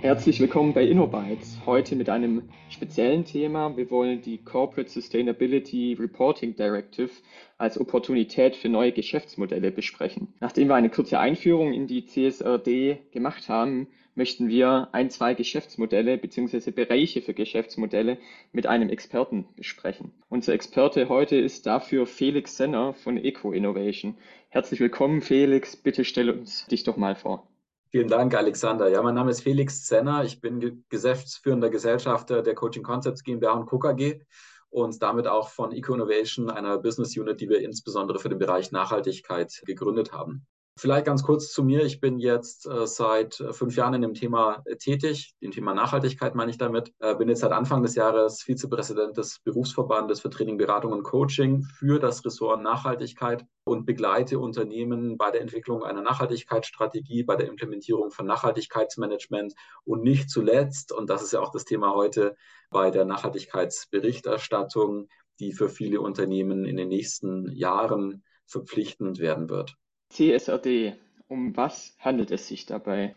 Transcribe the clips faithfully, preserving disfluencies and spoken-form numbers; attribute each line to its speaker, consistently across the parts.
Speaker 1: Herzlich willkommen bei InnoBytes. Heute mit einem speziellen Thema. Wir wollen die Corporate Sustainability Reporting Directive als Opportunität für neue Geschäftsmodelle besprechen. Nachdem wir eine kurze Einführung in die C S R D gemacht haben, möchten wir ein, zwei Geschäftsmodelle bzw. Bereiche für Geschäftsmodelle mit einem Experten besprechen. Unser Experte heute ist dafür Felix Senner von Eco Innovation. Herzlich willkommen, Felix. Bitte stell uns dich doch mal vor.
Speaker 2: Vielen Dank, Alexander. Ja, mein Name ist Felix Zenner. Ich bin Ge- geschäftsführender Gesellschafter der Coaching Concepts GmbH und Co. KG und damit auch von Eco Innovation, einer Business Unit, die wir insbesondere für den Bereich Nachhaltigkeit gegründet haben. Vielleicht ganz kurz zu mir. Ich bin jetzt äh, seit äh, fünf Jahren in dem Thema äh, tätig. Dem Thema Nachhaltigkeit meine ich damit. Äh, bin jetzt seit Anfang des Jahres Vizepräsident des Berufsverbandes für Training, Beratung und Coaching für das Ressort Nachhaltigkeit und begleite Unternehmen bei der Entwicklung einer Nachhaltigkeitsstrategie, bei der Implementierung von Nachhaltigkeitsmanagement und nicht zuletzt, und das ist ja auch das Thema heute, bei der Nachhaltigkeitsberichterstattung, die für viele Unternehmen in den nächsten Jahren verpflichtend werden wird.
Speaker 1: C S R D, um was handelt es sich dabei?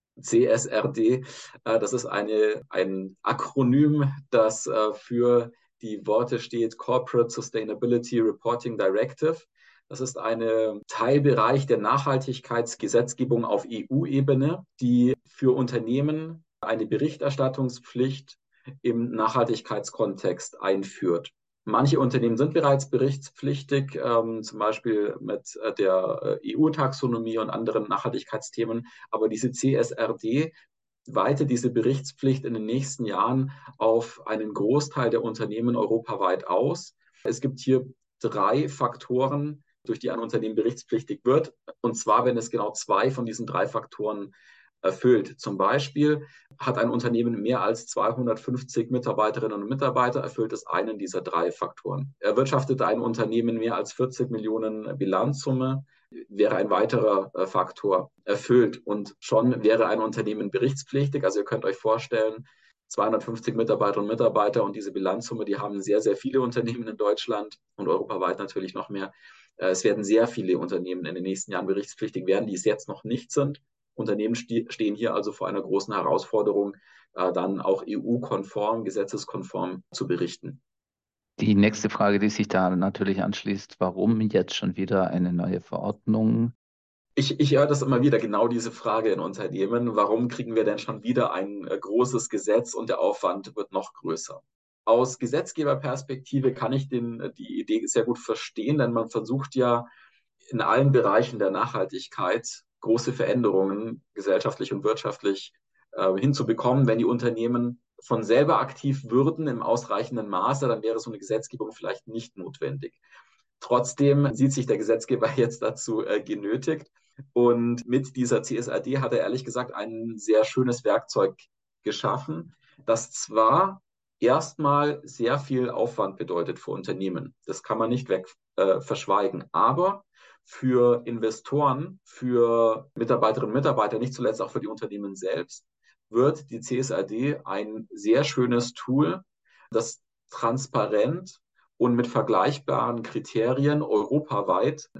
Speaker 2: C S R D, äh, das ist eine, ein Akronym, das äh, für die Worte steht Corporate Sustainability Reporting Directive. Das ist ein Teilbereich der Nachhaltigkeitsgesetzgebung auf E U-Ebene, die für Unternehmen eine Berichterstattungspflicht im Nachhaltigkeitskontext einführt. Manche Unternehmen sind bereits berichtspflichtig, ähm, zum Beispiel mit äh, der äh, E U-Taxonomie und anderen Nachhaltigkeitsthemen. Aber diese C S R D weitet diese Berichtspflicht in den nächsten Jahren auf einen Großteil der Unternehmen europaweit aus. Es gibt hier drei Faktoren, durch die ein Unternehmen berichtspflichtig wird. Und zwar, wenn es genau zwei von diesen drei Faktoren erfüllt. Zum Beispiel hat ein Unternehmen mehr als zweihundertfünfzig Mitarbeiterinnen und Mitarbeiter, erfüllt es einen dieser drei Faktoren. Erwirtschaftet ein Unternehmen mehr als vierzig Millionen Bilanzsumme, wäre ein weiterer äh, Faktor erfüllt und schon wäre ein Unternehmen berichtspflichtig. Also ihr könnt euch vorstellen, zweihundertfünfzig Mitarbeiterinnen und Mitarbeiter und diese Bilanzsumme, die haben sehr, sehr viele Unternehmen in Deutschland und europaweit natürlich noch mehr. Äh, es werden sehr viele Unternehmen in den nächsten Jahren berichtspflichtig werden, die es jetzt noch nicht sind. Unternehmen stehen hier also vor einer großen Herausforderung, äh, dann auch E U-konform, gesetzeskonform zu berichten.
Speaker 3: Die nächste Frage, die sich da natürlich anschließt, warum jetzt schon wieder eine neue Verordnung?
Speaker 2: Ich, ich höre das immer wieder, genau diese Frage in Unternehmen. Warum kriegen wir denn schon wieder ein äh, großes Gesetz und der Aufwand wird noch größer? Aus Gesetzgeberperspektive kann ich den, die Idee sehr gut verstehen, denn man versucht ja in allen Bereichen der Nachhaltigkeit große Veränderungen gesellschaftlich und wirtschaftlich äh, hinzubekommen. Wenn die Unternehmen von selber aktiv würden im ausreichenden Maße, dann wäre so eine Gesetzgebung vielleicht nicht notwendig. Trotzdem sieht sich der Gesetzgeber jetzt dazu äh, genötigt. Und mit dieser C S R D hat er ehrlich gesagt ein sehr schönes Werkzeug geschaffen, das zwar erstmal sehr viel Aufwand bedeutet für Unternehmen. Das kann man nicht weg äh, verschweigen. Aber für Investoren, für Mitarbeiterinnen und Mitarbeiter, nicht zuletzt auch für die Unternehmen selbst, wird die C S R D ein sehr schönes Tool, das transparent und mit vergleichbaren Kriterien europaweit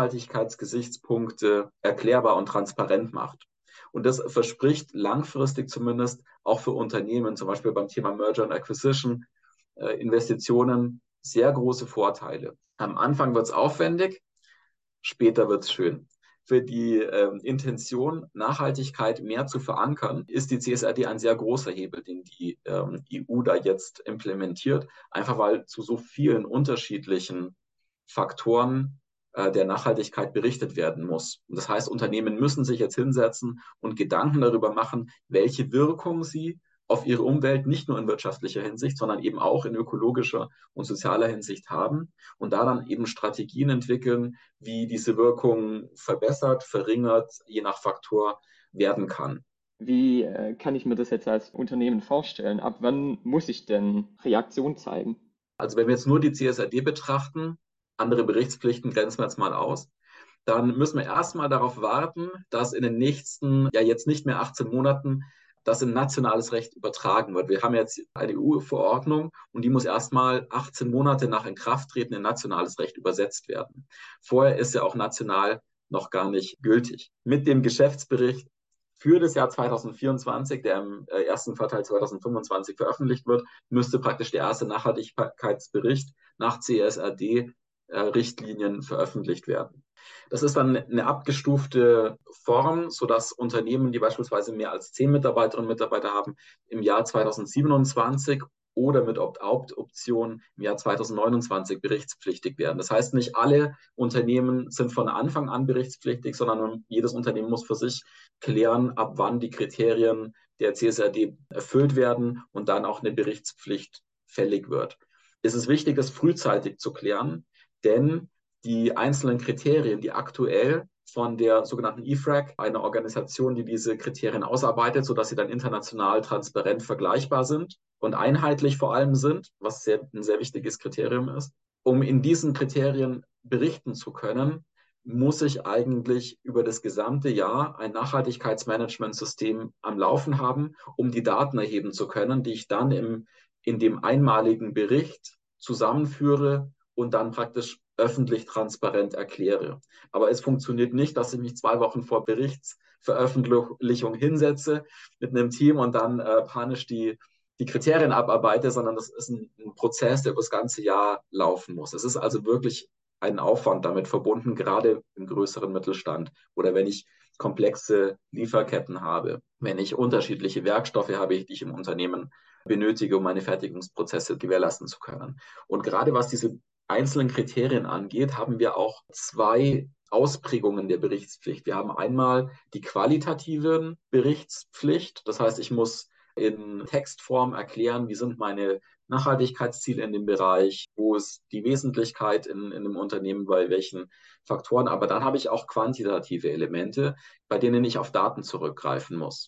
Speaker 2: Nachhaltigkeitsgesichtspunkte erklärbar und transparent macht. Und das verspricht langfristig zumindest auch für Unternehmen, zum Beispiel beim Thema Merger and Acquisition, äh, Investitionen, sehr große Vorteile. Am Anfang wird es aufwendig, später wird es schön. Für die ähm, Intention, Nachhaltigkeit mehr zu verankern, ist die C S R D ein sehr großer Hebel, den die ähm, E U da jetzt implementiert, einfach weil zu so vielen unterschiedlichen Faktoren äh, der Nachhaltigkeit berichtet werden muss. Und das heißt, Unternehmen müssen sich jetzt hinsetzen und Gedanken darüber machen, welche Wirkung sie auf ihre Umwelt nicht nur in wirtschaftlicher Hinsicht, sondern eben auch in ökologischer und sozialer Hinsicht haben und da dann eben Strategien entwickeln, wie diese Wirkung verbessert, verringert, je nach Faktor werden kann.
Speaker 1: Wie äh, kann ich mir das jetzt als Unternehmen vorstellen? Ab wann muss ich denn Reaktion zeigen?
Speaker 2: Also wenn wir jetzt nur die C S R D betrachten, andere Berichtspflichten grenzen wir jetzt mal aus, dann müssen wir erstmal darauf warten, dass in den nächsten, ja jetzt nicht mehr achtzehn Monaten, das in nationales Recht übertragen wird. Wir haben jetzt eine E U-Verordnung und die muss erstmal achtzehn Monate nach Inkrafttreten in nationales Recht übersetzt werden. Vorher ist ja auch national noch gar nicht gültig. Mit dem Geschäftsbericht für das Jahr zweitausendvierundzwanzig, der im ersten Quartal zweitausendfünfundzwanzig veröffentlicht wird, müsste praktisch der erste Nachhaltigkeitsbericht nach C S R D-Richtlinien veröffentlicht werden. Das ist dann eine abgestufte Form, sodass Unternehmen, die beispielsweise mehr als zehn Mitarbeiterinnen und Mitarbeiter haben, im Jahr zweitausendsiebenundzwanzig oder mit Opt-out-Option im Jahr zweitausendneunundzwanzig berichtspflichtig werden. Das heißt, nicht alle Unternehmen sind von Anfang an berichtspflichtig, sondern jedes Unternehmen muss für sich klären, ab wann die Kriterien der C S R D erfüllt werden und dann auch eine Berichtspflicht fällig wird. Es ist wichtig, das frühzeitig zu klären, denn die einzelnen Kriterien, die aktuell von der sogenannten I F R A C, einer Organisation, die diese Kriterien ausarbeitet, sodass sie dann international transparent vergleichbar sind und einheitlich vor allem sind, was sehr, ein sehr wichtiges Kriterium ist. Um in diesen Kriterien berichten zu können, muss ich eigentlich über das gesamte Jahr ein Nachhaltigkeitsmanagementsystem am Laufen haben, um die Daten erheben zu können, die ich dann im, in dem einmaligen Bericht zusammenführe und dann praktisch öffentlich transparent erkläre. Aber es funktioniert nicht, dass ich mich zwei Wochen vor Berichtsveröffentlichung hinsetze mit einem Team und dann äh, panisch die, die Kriterien abarbeite, sondern das ist ein, ein Prozess, der über das ganze Jahr laufen muss. Es ist also wirklich ein Aufwand damit verbunden, gerade im größeren Mittelstand oder wenn ich komplexe Lieferketten habe, wenn ich unterschiedliche Werkstoffe habe, die ich im Unternehmen benötige, um meine Fertigungsprozesse gewährleisten zu können. Und gerade was diese einzelnen Kriterien angeht, haben wir auch zwei Ausprägungen der Berichtspflicht. Wir haben einmal die qualitative Berichtspflicht. Das heißt, ich muss in Textform erklären, wie sind meine Nachhaltigkeitsziele in dem Bereich, wo ist die Wesentlichkeit in, in dem Unternehmen, bei welchen Faktoren. Aber dann habe ich auch quantitative Elemente, bei denen ich auf Daten zurückgreifen muss.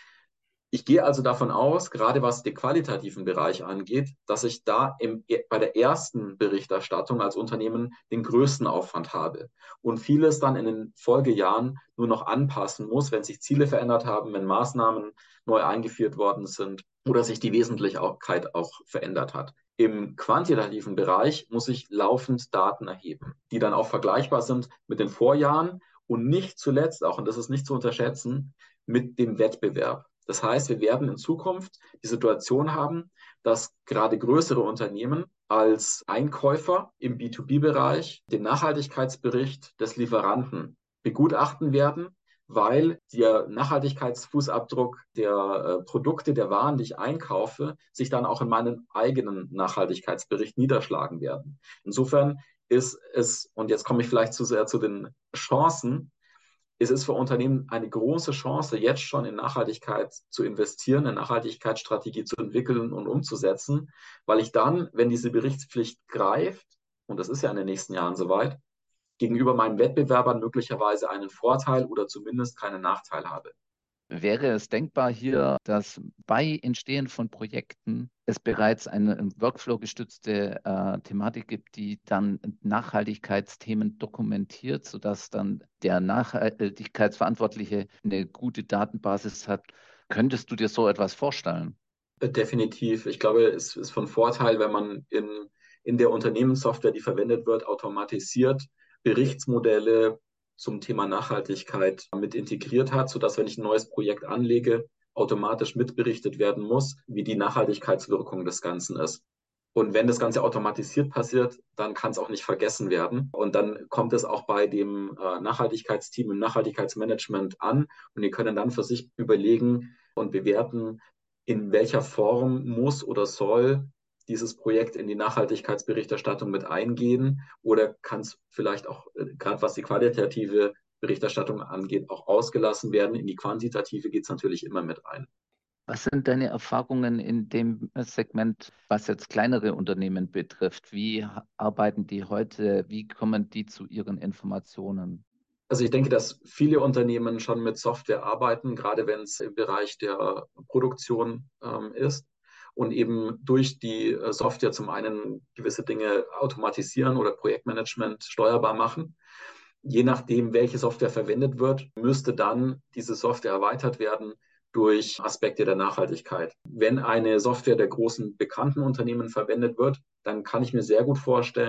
Speaker 2: Ich gehe also davon aus, gerade was den qualitativen Bereich angeht, dass ich da im, bei der ersten Berichterstattung als Unternehmen den größten Aufwand habe und vieles dann in den Folgejahren nur noch anpassen muss, wenn sich Ziele verändert haben, wenn Maßnahmen neu eingeführt worden sind oder sich die Wesentlichkeit auch verändert hat. Im quantitativen Bereich muss ich laufend Daten erheben, die dann auch vergleichbar sind mit den Vorjahren und nicht zuletzt auch, und das ist nicht zu unterschätzen, mit dem Wettbewerb. Das heißt, wir werden in Zukunft die Situation haben, dass gerade größere Unternehmen als Einkäufer im B zwei B-Bereich den Nachhaltigkeitsbericht des Lieferanten begutachten werden, weil der Nachhaltigkeitsfußabdruck der äh, Produkte, der Waren, die ich einkaufe, sich dann auch in meinen eigenen Nachhaltigkeitsbericht niederschlagen werden. Insofern ist es, und jetzt komme ich vielleicht zu sehr zu den Chancen, es ist für Unternehmen eine große Chance, jetzt schon in Nachhaltigkeit zu investieren, eine Nachhaltigkeitsstrategie zu entwickeln und umzusetzen, weil ich dann, wenn diese Berichtspflicht greift, und das ist ja in den nächsten Jahren soweit, gegenüber meinen Wettbewerbern möglicherweise einen Vorteil oder zumindest keinen Nachteil habe.
Speaker 3: Wäre es denkbar hier, dass bei Entstehen von Projekten es bereits eine Workflow-gestützte äh, Thematik gibt, die dann Nachhaltigkeitsthemen dokumentiert, sodass dann der Nachhaltigkeitsverantwortliche eine gute Datenbasis hat? Könntest du dir so etwas vorstellen?
Speaker 2: Definitiv. Ich glaube, es ist von Vorteil, wenn man in, in der Unternehmenssoftware, die verwendet wird, automatisiert Berichtsmodelle zum Thema Nachhaltigkeit mit integriert hat, sodass, wenn ich ein neues Projekt anlege, automatisch mitberichtet werden muss, wie die Nachhaltigkeitswirkung des Ganzen ist. Und wenn das Ganze automatisiert passiert, dann kann es auch nicht vergessen werden. Und dann kommt es auch bei dem äh, Nachhaltigkeitsteam im Nachhaltigkeitsmanagement an. Und die können dann für sich überlegen und bewerten, in welcher Form muss oder soll dieses Projekt in die Nachhaltigkeitsberichterstattung mit eingehen oder kann es vielleicht auch, gerade was die qualitative Berichterstattung angeht, auch ausgelassen werden. In die quantitative geht es natürlich immer mit ein.
Speaker 3: Was sind deine Erfahrungen in dem Segment, was jetzt kleinere Unternehmen betrifft? Wie arbeiten die heute? Wie kommen die zu ihren Informationen?
Speaker 2: Also ich denke, dass viele Unternehmen schon mit Software arbeiten, gerade wenn es im Bereich der Produktion ähm, ist und eben durch die Software zum einen gewisse Dinge automatisieren oder Projektmanagement steuerbar machen. Je nachdem, welche Software verwendet wird, müsste dann diese Software erweitert werden durch Aspekte der Nachhaltigkeit. Wenn eine Software der großen bekannten Unternehmen verwendet wird, dann kann ich mir sehr gut vorstellen,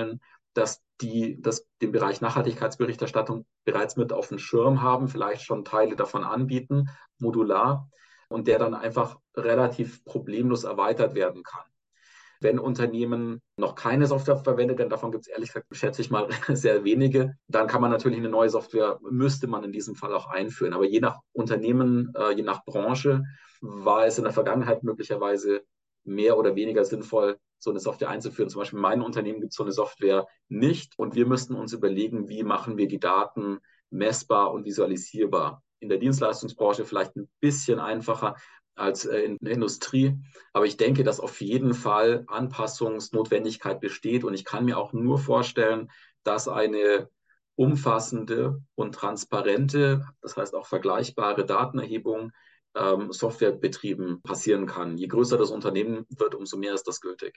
Speaker 2: dass die das, den Bereich Nachhaltigkeitsberichterstattung bereits mit auf dem Schirm haben, vielleicht schon Teile davon anbieten, modular, und der dann einfach relativ problemlos erweitert werden kann. Wenn Unternehmen noch keine Software verwendet, denn davon gibt es ehrlich gesagt, schätze ich mal, sehr wenige, dann kann man natürlich eine neue Software, müsste man in diesem Fall auch einführen. Aber je nach Unternehmen, äh, je nach Branche war es in der Vergangenheit möglicherweise mehr oder weniger sinnvoll, so eine Software einzuführen. Zum Beispiel in meinem Unternehmen gibt es so eine Software nicht und wir müssten uns überlegen, wie machen wir die Daten messbar und visualisierbar. In der Dienstleistungsbranche vielleicht ein bisschen einfacher als in der Industrie. Aber ich denke, dass auf jeden Fall Anpassungsnotwendigkeit besteht. Und ich kann mir auch nur vorstellen, dass eine umfassende und transparente, das heißt auch vergleichbare Datenerhebung ähm, Softwarebetrieben passieren kann. Je größer das Unternehmen wird, umso mehr ist das gültig.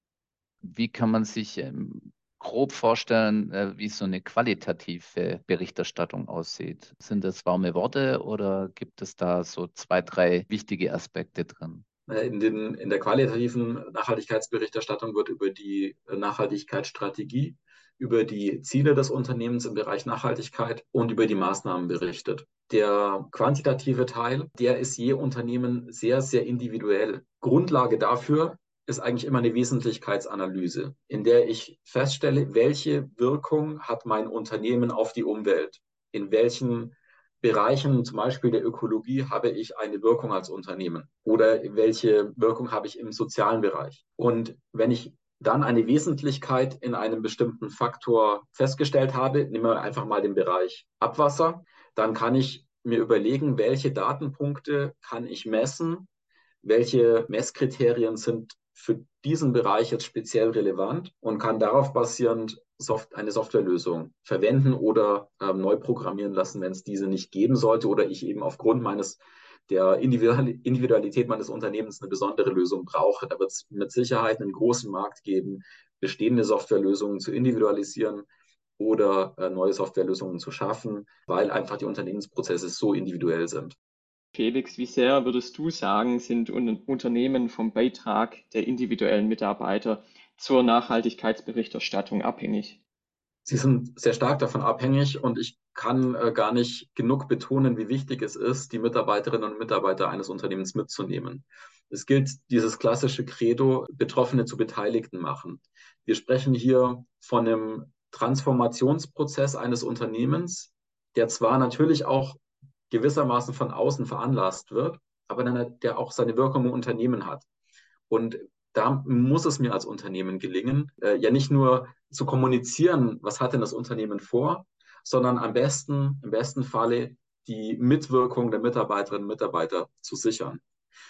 Speaker 3: Wie kann man sich ähm, grob vorstellen, äh, wie so eine qualitative Berichterstattung aussieht? Sind das warme Worte oder gibt es da so zwei, drei wichtige Aspekte drin?
Speaker 2: In, den, in der qualitativen Nachhaltigkeitsberichterstattung wird über die Nachhaltigkeitsstrategie, über die Ziele des Unternehmens im Bereich Nachhaltigkeit und über die Maßnahmen berichtet. Der quantitative Teil, der ist je Unternehmen sehr, sehr individuell. Grundlage dafür ist eigentlich immer eine Wesentlichkeitsanalyse, in der ich feststelle, welche Wirkung hat mein Unternehmen auf die Umwelt, in welchen Bereichen, zum Beispiel der Ökologie, habe ich eine Wirkung als Unternehmen oder welche Wirkung habe ich im sozialen Bereich. Und wenn ich dann eine Wesentlichkeit in einem bestimmten Faktor festgestellt habe, nehmen wir einfach mal den Bereich Abwasser, dann kann ich mir überlegen, welche Datenpunkte kann ich messen, welche Messkriterien sind für diesen Bereich jetzt speziell relevant und kann darauf basierend Soft eine Softwarelösung verwenden oder äh, neu programmieren lassen, wenn es diese nicht geben sollte oder ich eben aufgrund meines der Individualität meines Unternehmens eine besondere Lösung brauche. Da wird es mit Sicherheit einen großen Markt geben, bestehende Softwarelösungen zu individualisieren oder äh, neue Softwarelösungen zu schaffen, weil einfach die Unternehmensprozesse so individuell sind.
Speaker 1: Felix, wie sehr würdest du sagen, sind Unternehmen vom Beitrag der individuellen Mitarbeiter zur Nachhaltigkeitsberichterstattung abhängig?
Speaker 2: Sie sind sehr stark davon abhängig und ich kann äh, gar nicht genug betonen, wie wichtig es ist, die Mitarbeiterinnen und Mitarbeiter eines Unternehmens mitzunehmen. Es gilt dieses klassische Credo, Betroffene zu Beteiligten machen. Wir sprechen hier von einem Transformationsprozess eines Unternehmens, der zwar natürlich auch gewissermaßen von außen veranlasst wird, aber dann, der auch seine Wirkung im Unternehmen hat. Und da muss es mir als Unternehmen gelingen, äh, ja nicht nur zu kommunizieren, was hat denn das Unternehmen vor, sondern am besten, im besten Falle die Mitwirkung der Mitarbeiterinnen und Mitarbeiter zu sichern.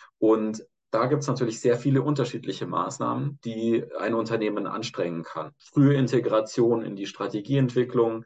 Speaker 2: Und da gibt es natürlich sehr viele unterschiedliche Maßnahmen, die ein Unternehmen anstrengen kann. Frühe Integration in die Strategieentwicklung,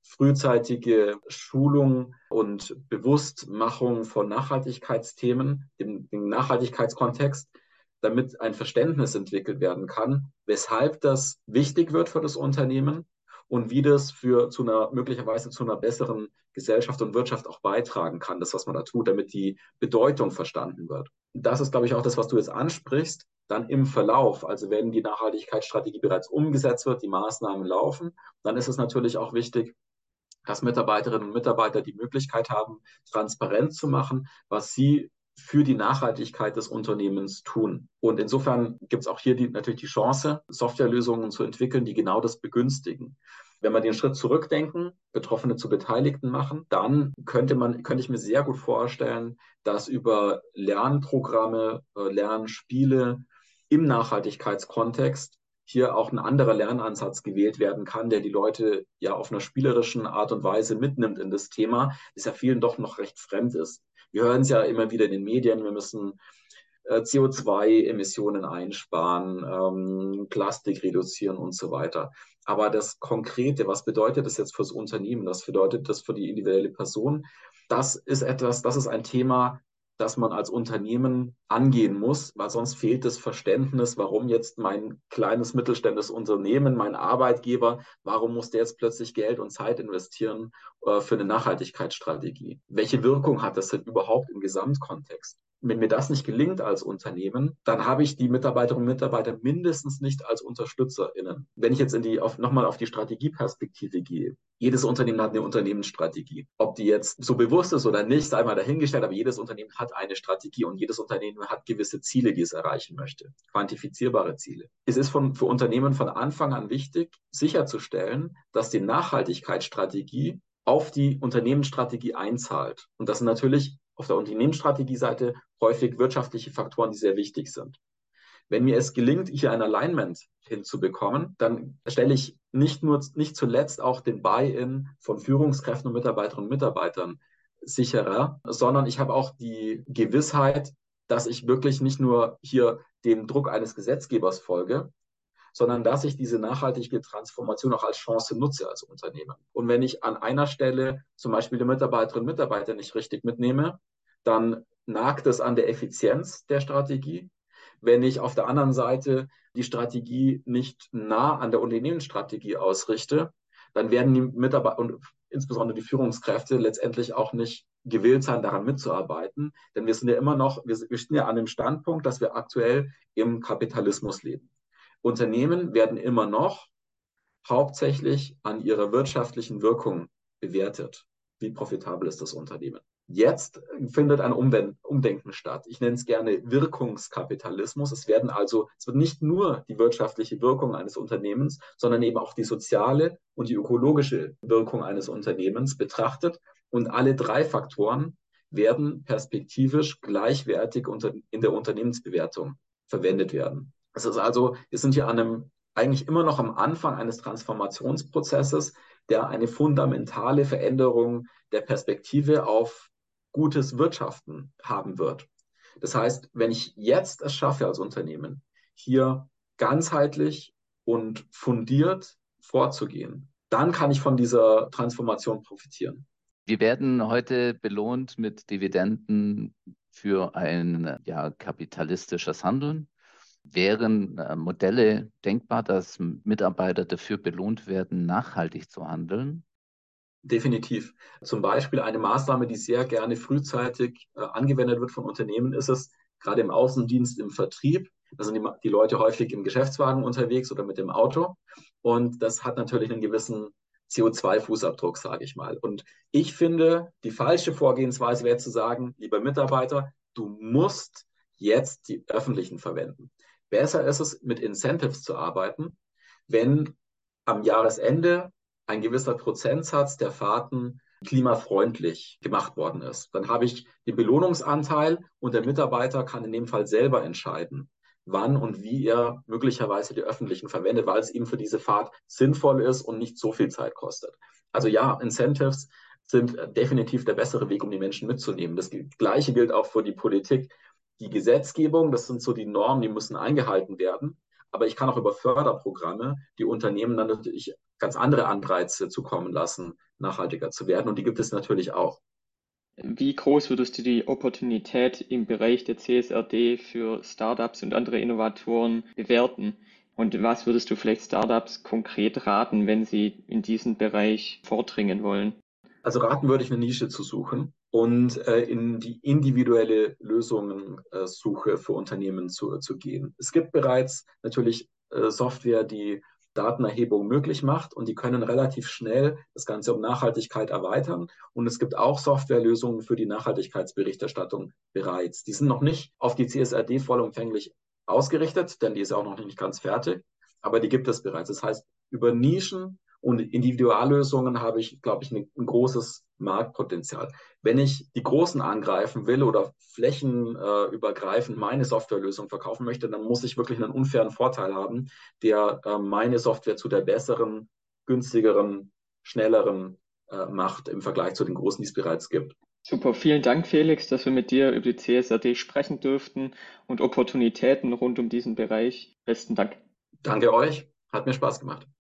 Speaker 2: frühzeitige Schulung und Bewusstmachung von Nachhaltigkeitsthemen, im, im Nachhaltigkeitskontext, damit ein Verständnis entwickelt werden kann, weshalb das wichtig wird für das Unternehmen und wie das für zu einer möglicherweise zu einer besseren Gesellschaft und Wirtschaft auch beitragen kann, das, was man da tut, damit die Bedeutung verstanden wird. Das ist, glaube ich, auch das, was du jetzt ansprichst. Dann im Verlauf, also wenn die Nachhaltigkeitsstrategie bereits umgesetzt wird, die Maßnahmen laufen, dann ist es natürlich auch wichtig, dass Mitarbeiterinnen und Mitarbeiter die Möglichkeit haben, transparent zu machen, was sie für die Nachhaltigkeit des Unternehmens tun. Und insofern gibt es auch hier die, natürlich die Chance, Softwarelösungen zu entwickeln, die genau das begünstigen. Wenn wir den Schritt zurückdenken, Betroffene zu Beteiligten machen, dann könnte man, könnte ich mir sehr gut vorstellen, dass über Lernprogramme, Lernspiele im Nachhaltigkeitskontext hier auch ein anderer Lernansatz gewählt werden kann, der die Leute ja auf einer spielerischen Art und Weise mitnimmt in das Thema, das ja vielen doch noch recht fremd ist. Wir hören es ja immer wieder in den Medien, wir müssen äh, C O zwei Emissionen einsparen, ähm, Plastik reduzieren und so weiter. Aber das Konkrete, was bedeutet das jetzt fürs Unternehmen, was bedeutet das für die individuelle Person, das ist etwas, das ist ein Thema, das man als Unternehmen angehen muss, weil sonst fehlt das Verständnis, warum jetzt mein kleines mittelständisches Unternehmen, mein Arbeitgeber, warum muss der jetzt plötzlich Geld und Zeit investieren äh, für eine Nachhaltigkeitsstrategie? Welche Wirkung hat das denn überhaupt im Gesamtkontext? wenn mir das nicht gelingt als Unternehmen, dann habe ich die Mitarbeiterinnen und Mitarbeiter mindestens nicht als UnterstützerInnen. Wenn ich jetzt in die, auf, nochmal auf die Strategieperspektive gehe, jedes Unternehmen hat eine Unternehmensstrategie. Ob die jetzt so bewusst ist oder nicht, sei mal dahingestellt, aber jedes Unternehmen hat eine Strategie und jedes Unternehmen hat gewisse Ziele, die es erreichen möchte, quantifizierbare Ziele. Es ist von, für Unternehmen von Anfang an wichtig, sicherzustellen, dass die Nachhaltigkeitsstrategie auf die Unternehmensstrategie einzahlt. Und das sind natürlich auf der Unternehmensstrategieseite häufig wirtschaftliche Faktoren, die sehr wichtig sind. Wenn mir es gelingt, hier ein Alignment hinzubekommen, dann stelle ich nicht nur, nicht zuletzt auch den Buy-in von Führungskräften und Mitarbeiterinnen und Mitarbeitern sicherer, sondern ich habe auch die Gewissheit, dass ich wirklich nicht nur hier dem Druck eines Gesetzgebers folge, sondern dass ich diese nachhaltige Transformation auch als Chance nutze als Unternehmen. Und wenn ich an einer Stelle zum Beispiel die Mitarbeiterinnen und Mitarbeiter nicht richtig mitnehme, dann nagt es an der Effizienz der Strategie. Wenn ich auf der anderen Seite die Strategie nicht nah an der Unternehmensstrategie ausrichte, dann werden die Mitarbeiter und insbesondere die Führungskräfte letztendlich auch nicht gewillt sein, daran mitzuarbeiten. Denn wir sind ja immer noch, wir, wir stehen ja an dem Standpunkt, dass wir aktuell im Kapitalismus leben. Unternehmen werden immer noch hauptsächlich an ihrer wirtschaftlichen Wirkung bewertet. Wie profitabel ist das Unternehmen? Jetzt findet ein Umdenken statt. Ich nenne es gerne Wirkungskapitalismus. Es werden also, es wird nicht nur die wirtschaftliche Wirkung eines Unternehmens, sondern eben auch die soziale und die ökologische Wirkung eines Unternehmens betrachtet. Und alle drei Faktoren werden perspektivisch gleichwertig in der Unternehmensbewertung verwendet werden. Es ist also, wir sind hier an einem, eigentlich immer noch am Anfang eines Transformationsprozesses, der eine fundamentale Veränderung der Perspektive auf gutes Wirtschaften haben wird. Das heißt, wenn ich jetzt es schaffe als Unternehmen, hier ganzheitlich und fundiert vorzugehen, dann kann ich von dieser Transformation profitieren.
Speaker 3: Wir werden heute belohnt mit Dividenden für ein ja, kapitalistisches Handeln. Wären äh, Modelle denkbar, dass Mitarbeiter dafür belohnt werden, nachhaltig zu handeln?
Speaker 2: Definitiv. Zum Beispiel eine Maßnahme, die sehr gerne frühzeitig äh, angewendet wird von Unternehmen, ist es, gerade im Außendienst, im Vertrieb, da sind die, die Leute häufig im Geschäftswagen unterwegs oder mit dem Auto. Und das hat natürlich einen gewissen C O zwei Fußabdruck, sage ich mal. Und ich finde, die falsche Vorgehensweise wäre zu sagen, lieber Mitarbeiter, du musst jetzt die öffentlichen verwenden. Besser ist es, mit Incentives zu arbeiten, wenn am Jahresende ein gewisser Prozentsatz der Fahrten klimafreundlich gemacht worden ist. Dann habe ich den Belohnungsanteil und der Mitarbeiter kann in dem Fall selber entscheiden, wann und wie er möglicherweise die öffentlichen verwendet, weil es ihm für diese Fahrt sinnvoll ist und nicht so viel Zeit kostet. Also ja, Incentives sind definitiv der bessere Weg, um die Menschen mitzunehmen. Das Gleiche gilt auch für die Politik. Die Gesetzgebung, das sind so die Normen, die müssen eingehalten werden. Aber ich kann auch über Förderprogramme die Unternehmen dann natürlich ganz andere Anreize zukommen lassen, nachhaltiger zu werden. Und die gibt es natürlich auch.
Speaker 1: Wie groß würdest du die Opportunität im Bereich der C S R D für Startups und andere Innovatoren bewerten? Und was würdest du vielleicht Startups konkret raten, wenn sie in diesen Bereich vordringen wollen?
Speaker 2: Also raten würde ich, eine Nische zu suchen und äh, in die individuelle Lösungssuche äh, für Unternehmen zu, zu gehen. Es gibt bereits natürlich äh, Software, die Datenerhebung möglich macht und die können relativ schnell das Ganze um Nachhaltigkeit erweitern. Und es gibt auch Softwarelösungen für die Nachhaltigkeitsberichterstattung bereits. Die sind noch nicht auf die C S R D vollumfänglich ausgerichtet, denn die ist auch noch nicht ganz fertig, aber die gibt es bereits. Das heißt, über Nischen und Individuallösungen habe ich, glaube ich, ein, ein großes Marktpotenzial. Wenn ich die Großen angreifen will oder flächenübergreifend meine Softwarelösung verkaufen möchte, dann muss ich wirklich einen unfairen Vorteil haben, der äh, meine Software zu der besseren, günstigeren, schnelleren äh, macht im Vergleich zu den Großen, die es bereits gibt.
Speaker 1: Super, vielen Dank, Felix, dass wir mit dir über die C S R D sprechen durften und Opportunitäten rund um diesen Bereich. Besten Dank.
Speaker 2: Danke euch, hat mir Spaß gemacht.